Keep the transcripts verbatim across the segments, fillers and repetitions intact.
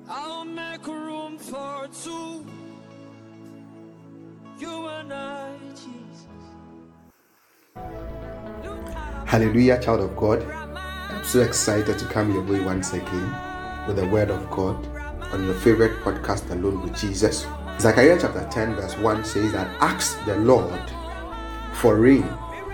I'll make room for two. You and I, Jesus. Hallelujah, child of God. I'm so excited to come your way once again with the word of God on your favorite podcast, Alone with Jesus. Zechariah chapter ten verse one says that ask the Lord for rain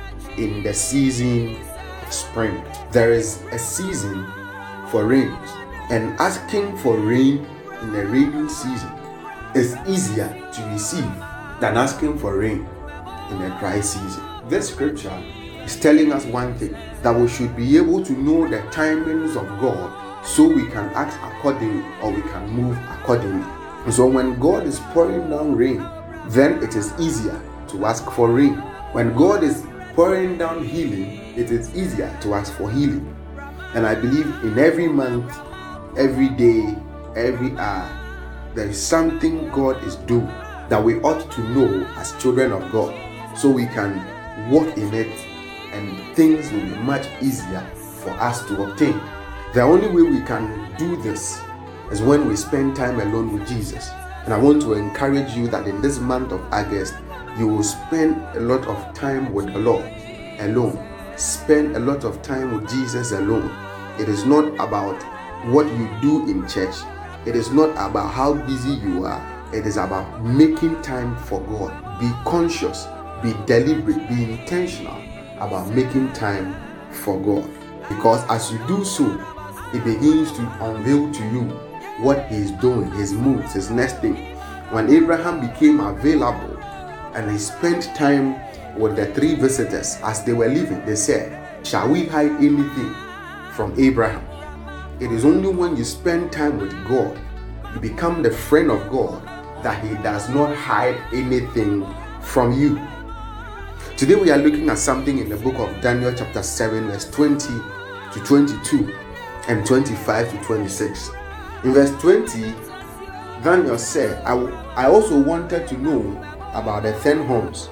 in the season of spring. There is a season for rains, and asking for rain in the rainy season is easier to receive than asking for rain in a dry season. This scripture is telling us one thing, that we should be able to know the timings of God so we can act accordingly, or we can move accordingly. So when God is pouring down rain, then it is easier to ask for rain. When God is pouring down healing, it is easier to ask for healing. And I believe in every month, every day, every hour, there is something God is doing that we ought to know as children of God, so we can walk in it and things will be much easier for us to obtain. The only way we can do this is when we spend time alone with Jesus. And I want to encourage you that in this month of August, you will spend a lot of time with the Lord alone. Spend a lot of time with Jesus alone. It is not about what you do in church. It is not about how busy you are. It is about making time for God. Be conscious, be deliberate, be intentional about making time for God. Because as you do so, it begins to unveil to you what He is doing, His moves, His next thing. When Abraham became available and he spent time with the three visitors as they were leaving, they said, "Shall we hide anything from Abraham?" It is only when you spend time with God, you become the friend of God, that He does not hide anything from you. Today we are looking at something in the book of Daniel chapter seven verse twenty to twenty-two and twenty-five to twenty-six. In verse twenty, Daniel said, I, I also wanted to know about the ten horns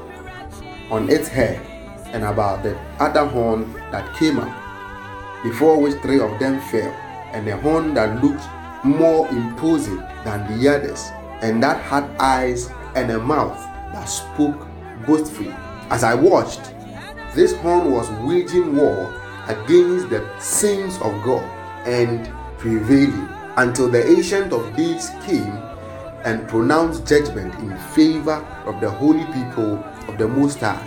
on its head and about the other horn that came up, before which three of them fell, and the horn that looked more imposing than the others, and that had eyes and a mouth that spoke boastfully. As I watched, this horn was waging war against the saints of God and prevailing, until the Ancient of Days came and pronounced judgment in favor of the holy people of the Most High.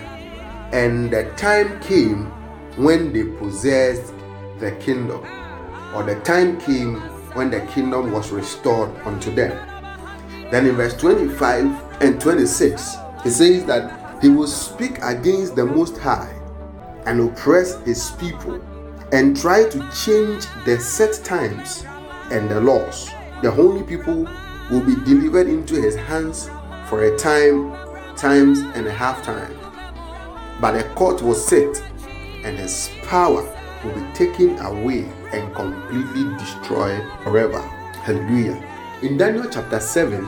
And the time came when they possessed the kingdom, or the time came when the kingdom was restored unto them. Then in verse twenty-five and twenty-six, it says that He will speak against the Most High and oppress His people, and try to change the set times and the laws. The holy people will be delivered into His hands for a time, times and a half time. But the court will sit, and His power will be taken away and completely destroyed forever. Hallelujah. In Daniel chapter seven,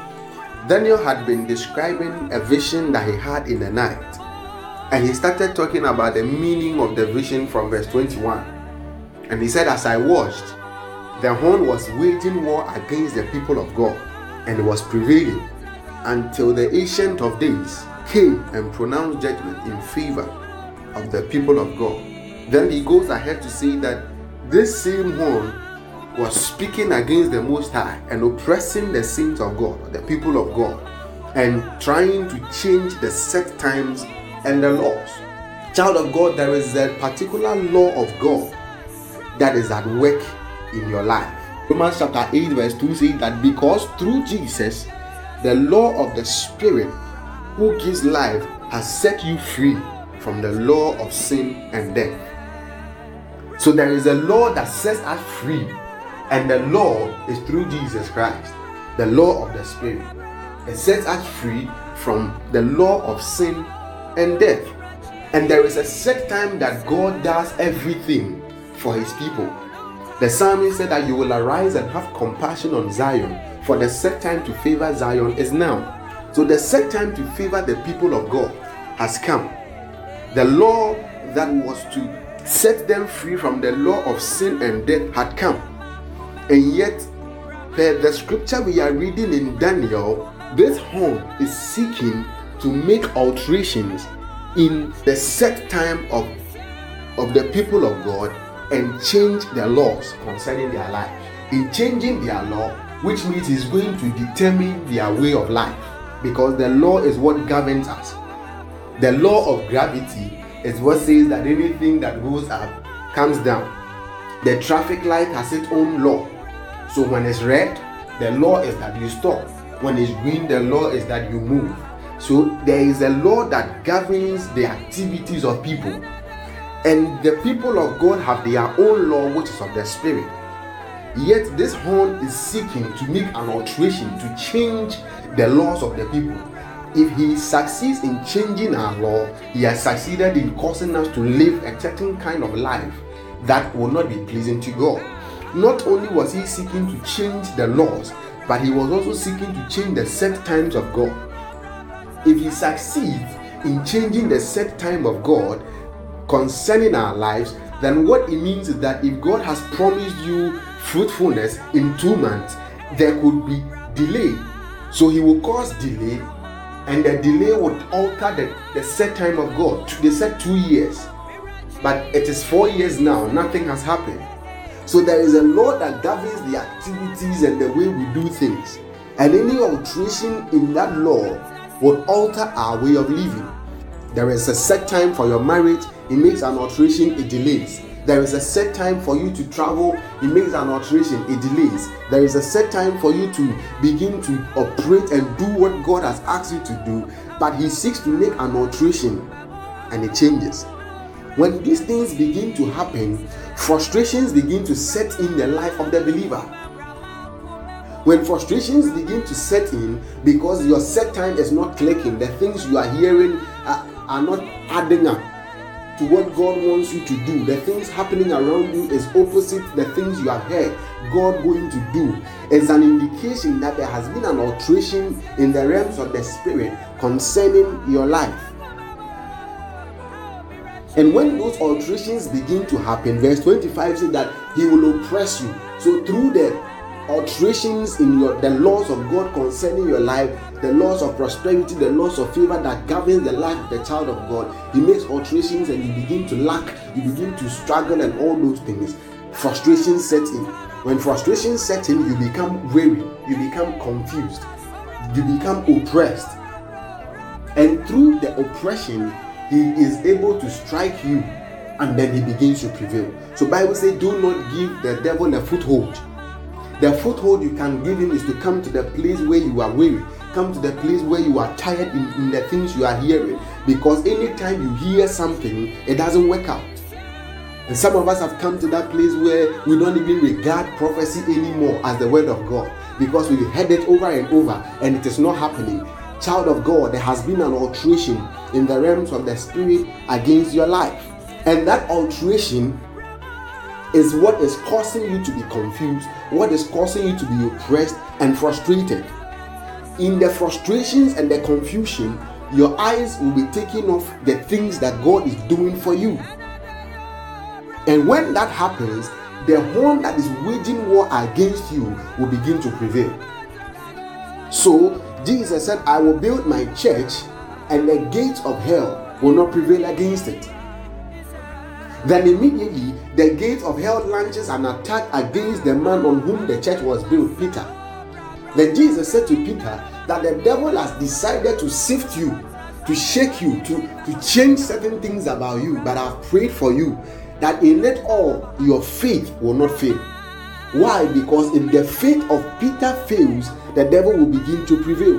Daniel had been describing a vision that he had in the night. And he started talking about the meaning of the vision from verse twenty-one. And he said, as I watched, the horn was waging war against the people of God, and was prevailing, until the Ancient of Days came and pronounced judgment in favor of the people of God. Then he goes ahead to say that this same horn was speaking against the Most High and oppressing the saints of God, the people of God, and trying to change the set times and the laws. Child of God, there is a particular law of God that is at work in your life. Romans chapter eight verse two says that because through Jesus, the law of the Spirit who gives life has set you free from the law of sin and death. So there is a law that sets us free, and the law is through Jesus Christ, the law of the Spirit. It sets us free from the law of sin and death. And there is a set time that God does everything for His people. The psalmist said that you will arise and have compassion on Zion, for the set time to favor Zion is now. So the set time to favor the people of God has come. The law that was to set them free from the law of sin and death had come. And yet, per the scripture we are reading in Daniel, this horn is seeking to make alterations in the set time of, of the people of God and change their laws concerning their life. In changing their law, which means it's going to determine their way of life, because the law is what governs us. The law of gravity is what says that anything that goes up comes down. The traffic light has its own law. So when it's red, the law is that you stop. When it's green, the law is that you move. So there is a law that governs the activities of people. And the people of God have their own law, which is of the Spirit. Yet this horn is seeking to make an alteration, to change the laws of the people. If he succeeds in changing our law, he has succeeded in causing us to live a certain kind of life that will not be pleasing to God. Not only was he seeking to change the laws, but he was also seeking to change the set times of God. If he succeeds in changing the set time of God concerning our lives, then what it means is that if God has promised you fruitfulness in two months, there could be delay. So he will cause delay, and the delay would alter the, the set time of God. They said two years, but it is four years now. Nothing has happened. So there is a law that governs the activities and the way we do things. And any alteration in that law would alter our way of living. There is a set time for your marriage, it makes an alteration, it delays. There is a set time for you to travel, it makes an alteration, it delays. There is a set time for you to begin to operate and do what God has asked you to do, but he seeks to make an alteration and it changes. When these things begin to happen, frustrations begin to set in the life of the believer. When frustrations begin to set in because your set time is not clicking, the things you are hearing are, are not adding up to what God wants you to do. The things happening around you is opposite the things you have heard God going to do. It's an indication that there has been an alteration in the realms of the spirit concerning your life. And when those alterations begin to happen, verse twenty-five says that he will oppress you. So through the alterations in your the laws of God concerning your life, the laws of prosperity, the laws of favor that governs the life of the child of God, he makes alterations and you begin to lack, you begin to struggle and all those things. Frustration sets in. When frustration sets in, you become weary, you become confused, you become oppressed. And through the oppression, he is able to strike you and then he begins to prevail. So Bible says, do not give the devil a foothold. The foothold you can give him is to come to the place where you are weary, come to the place where you are tired in, in the things you are hearing. Because anytime you hear something, it doesn't work out. And some of us have come to that place where we don't even regard prophecy anymore as the word of God, because we've heard it over and over and it is not happening. Child of God, there has been an alteration in the realms of the spirit against your life. And that alteration is what is causing you to be confused, what is causing you to be oppressed and frustrated. In the frustrations and the confusion, your eyes will be taken off the things that God is doing for you. And when that happens, the horn that is waging war against you will begin to prevail. So Jesus said, I will build my church and the gates of hell will not prevail against it. Then immediately the gate of hell launches an attack against the man on whom the church was built, Peter. Then Jesus said to Peter that the devil has decided to sift you, to shake you, to, to change certain things about you, but I've prayed for you that in it all your faith will not fail. Why? Because if the faith of Peter fails, the devil will begin to prevail.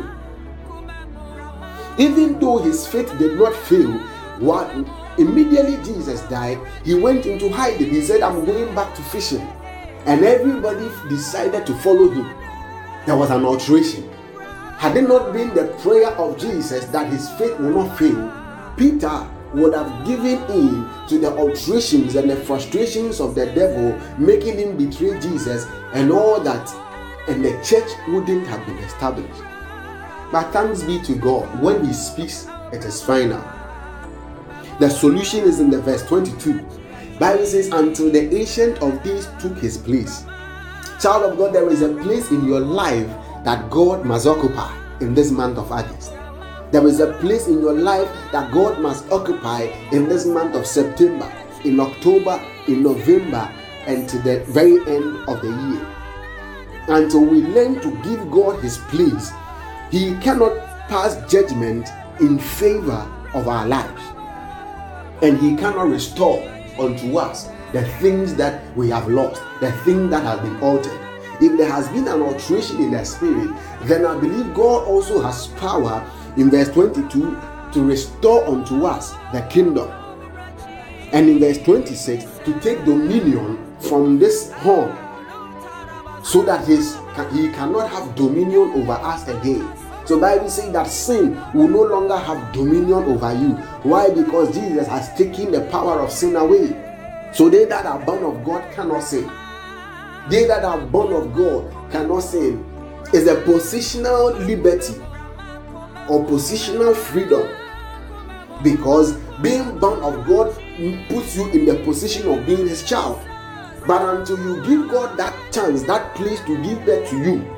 Even though his faith did not fail, what immediately Jesus died, he went into hiding. He said, I'm going back to fishing. And everybody decided to follow him. There was an alteration. Had it not been the prayer of Jesus that his faith will not fail, Peter would have given in to the alterations and the frustrations of the devil, making him betray Jesus and all that, and the church wouldn't have been established. But thanks be to God, when he speaks, it is final. The solution is in the verse twenty-two. Bible says, until the Ancient of Days took his place, Child of God, there is a place in your life that God must occupy in this month of August. There is a place in your life that God must occupy in this month of September, in October, in November, and to the very end of the year. Until we learn to give God his place, he cannot pass judgment in favor of our lives. And he cannot restore unto us the things that we have lost, the things that have been altered. If there has been an alteration in the spirit, then I believe God also has power in verse twenty-two to restore unto us the kingdom. And in verse twenty-six, to take dominion from this horn, so that his, he cannot have dominion over us again. So Bible says that sin will no longer have dominion over you. Why? Because Jesus has taken the power of sin away. So they that are born of God cannot sin. They that are born of God cannot sin. It's a positional liberty or positional freedom, because being born of God puts you in the position of being his child. But until you give God that chance, that place to give that to you,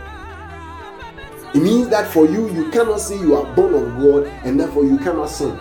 it means that for you, you cannot say you are born of God, and therefore you cannot sin.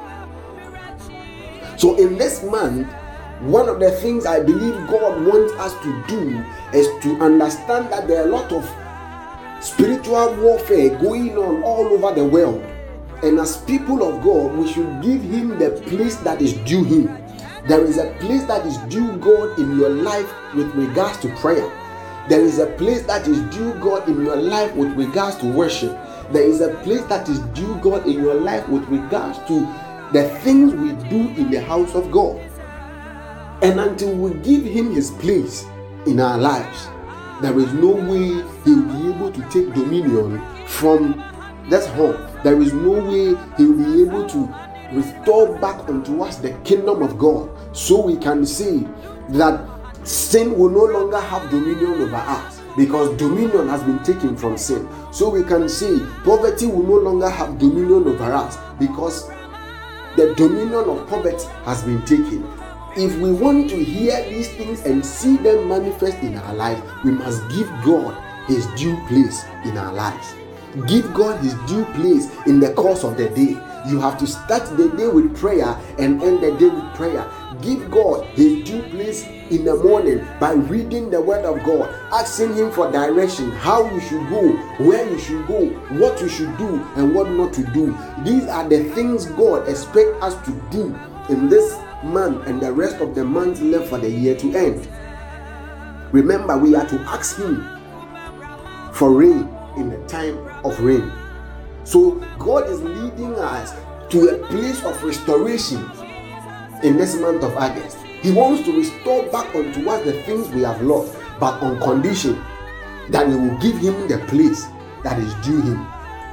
So in this month, one of the things I believe God wants us to do is to understand that there are a lot of spiritual warfare going on all over the world. And as people of God, we should give him the place that is due him. There is a place that is due God in your life with regards to prayer. There is a place that is due God in your life with regards to worship. There is a place that is due God in your life with regards to the things we do in the house of God. And until we give him his place in our lives, there is no way he will be able to take dominion from that home. There is no way he will be able to restore back unto us the kingdom of God, so we can see that sin will no longer have dominion over us, because dominion has been taken from sin. So we can see poverty will no longer have dominion over us, because the dominion of poverty has been taken. If we want to hear these things and see them manifest in our lives, we must give God his due place in our lives. Give God his due place in the course of the day. You have to start the day with prayer and end the day with prayer. Give God his due place in the morning by reading the word of God, asking him for direction, how you should go, where you should go, what you should do, and what not to do. These are the things God expects us to do in this month and the rest of the months left for the year to end. Remember, we are to ask him for rain in the time of rain. So God is leading us to a place of restoration in this month of August. He wants to restore back unto us the things we have lost, but on condition that we will give him the place that is due him.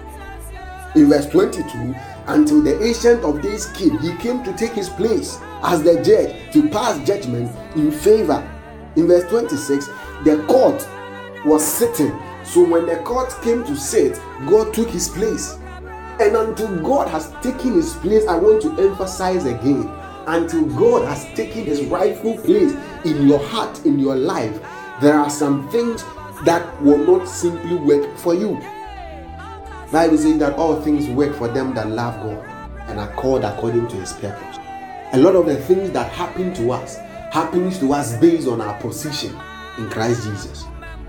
In verse twenty-two, until the Ancient of Days came, he came to take his place as the judge, to pass judgment in favor. In verse twenty-six, the court was sitting. So when the court came to sit, God took his place. And until God has taken his place, I want to emphasize again, until God has taken his rightful place in your heart, in your life, there are some things that will not simply work for you. Bible says that all things work for them that love God and are called according to his purpose. A lot of the things that happen to us happens to us based on our position in Christ Jesus.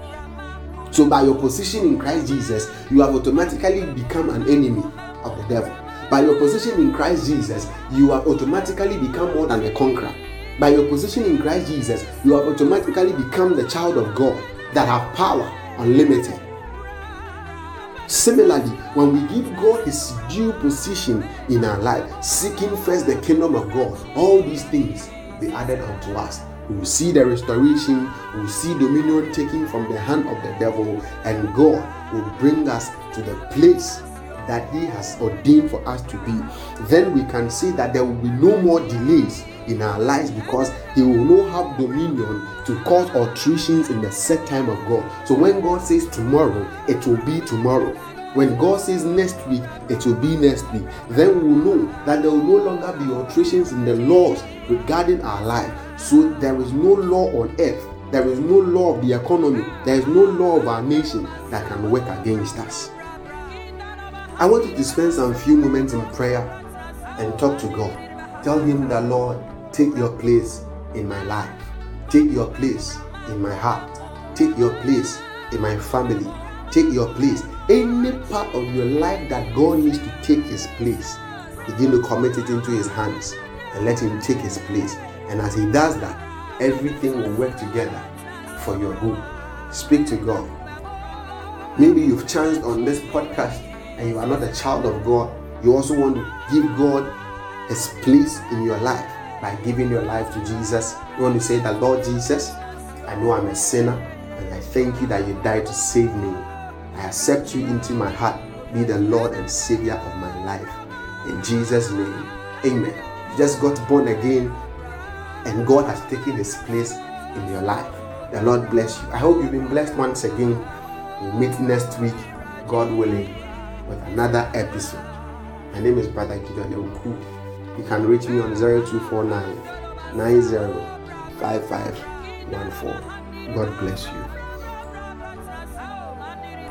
So by your position in Christ Jesus, you have automatically become an enemy of the devil. By your position in Christ Jesus, you have automatically become more than a conqueror. By your position in Christ Jesus, you have automatically become the child of God that have power unlimited. Similarly, when we give God his due position in our life, seeking first the kingdom of God, all these things will be added unto us. We will see the restoration, we will see dominion taken from the hand of the devil, and God will bring us to the place that he has ordained for us to be. Then we can see that there will be no more delays in our lives, because he will not have dominion to cause alterations in the set time of God. So when God says tomorrow, it will be tomorrow. When God says next week, it will be next week. Then we will know that there will no longer be alterations in the laws regarding our life. So there is no law on earth There is no law of the economy. There is no law of our nation that can work against us. I want you to spend some few moments in prayer and talk to God. Tell him that, Lord, take your place in my life. Take your place in my heart. Take your place in my family. Take your place. Any part of your life that God needs to take his place, begin to commit it into his hands and let him take his place. And as he does that, everything will work together for your good. Speak to God. Maybe you've chanced on this podcast and you are not a child of God. You also want to give God his place in your life by giving your life to Jesus. You want to say that, Lord Jesus, I know I'm a sinner and I thank you that you died to save me. I accept you into my heart. Be the Lord and Savior of my life. In Jesus' name, amen. You just got born again and God has taken his place in your life. The Lord bless you. I hope you've been blessed once again. We'll meet next week, God willing, with another episode. My name is Brother Gideon Oku. You can reach me on zero two four nine, nine zero five five one four. God bless you.